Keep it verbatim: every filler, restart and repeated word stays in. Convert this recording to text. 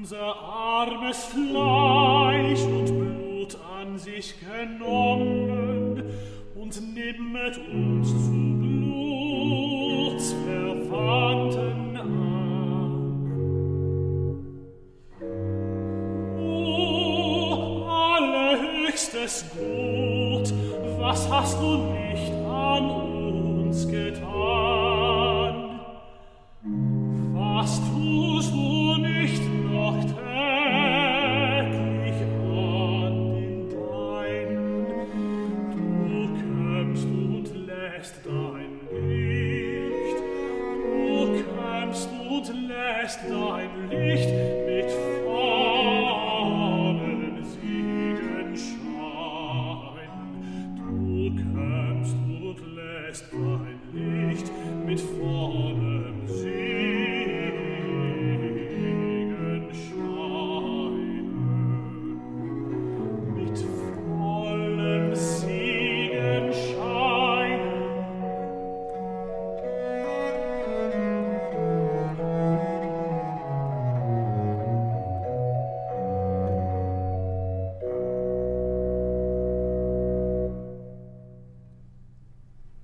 unser armes Fleisch und Blut an sich genommen und nimmet uns zu Blutsverwandten an. O allerhöchstes Gut, was hast du nicht an uns getan? Was tust du nicht noch täglich an den Deinen? Du kömmst und lässt dein Licht, du kömmst und lässt dein Licht mit vollen Siegen scheinen. Du kömmst und lässt dein Licht mit vollen